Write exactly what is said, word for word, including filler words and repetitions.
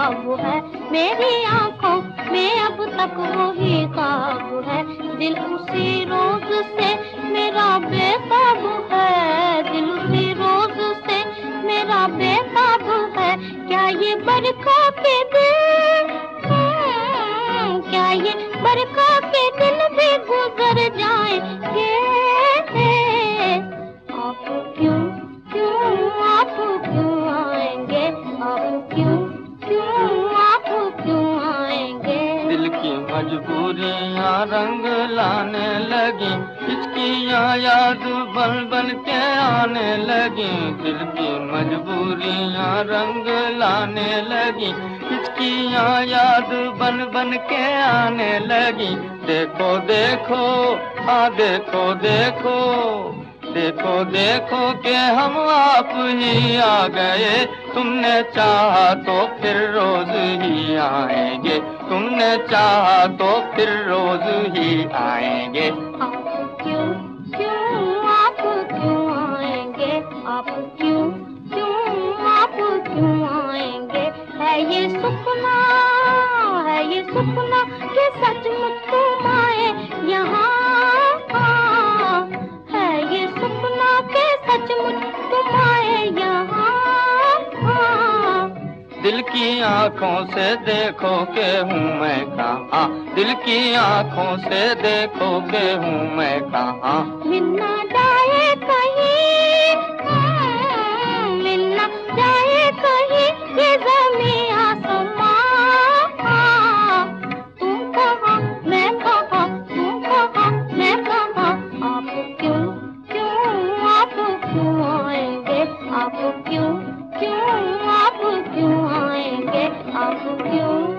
ख्वाब है, मेरी आंखों में अब तक वही ख्वाब है। दिल उसी रोज से मेरा बेताब है, दिल उसी रोज से मेरा बेताब है। क्या ये बरखा के दिन, क्या ये बरखा के दिन भी गुजर जाएंगे? आप क्यों क्यों आप क्यों आएंगे? आप क्यों क्यों आप क्यों आएंगे? दिल की मजबूरियाँ रंग लाने लगी, हिचकियाँ याद बन बन के आने लगी। दिल की मजबूरियाँ रंग लाने लगी, हिचकियाँ याद बन बन के आने लगी। देखो देखो हाँ देखो देखो, देखो देखो कि हम आप ही आ गए। तुमने चाहा तो फिर रोज ही आएंगे, तुमने चाहा तो फिर रोज ही आएंगे। आप क्यों क्यों आप क्यों आएंगे? आप क्यों क्यों आप क्यों आएंगे? है ये सपना, है ये सपना कि सचमुच तुम आए यहाँ? है ये सपना कि सचमुच तुम आए यहाँ? दिल की आँखों से देखो के हूँ मैं कहाँ, दिल की आँखों से देखो के हूँ मैं कहाँ। मिलना जाए कहीं, मिलना जाए कहीं ये ज़मीं आसमां। तुम कहाँ मैं कहाँ, तुम कहाँ मैं कहाँ। आप क्यों क्यों आप क्यों आएंगे? आप क्यों क्यों आप क्यों आएंगे? आप क्यों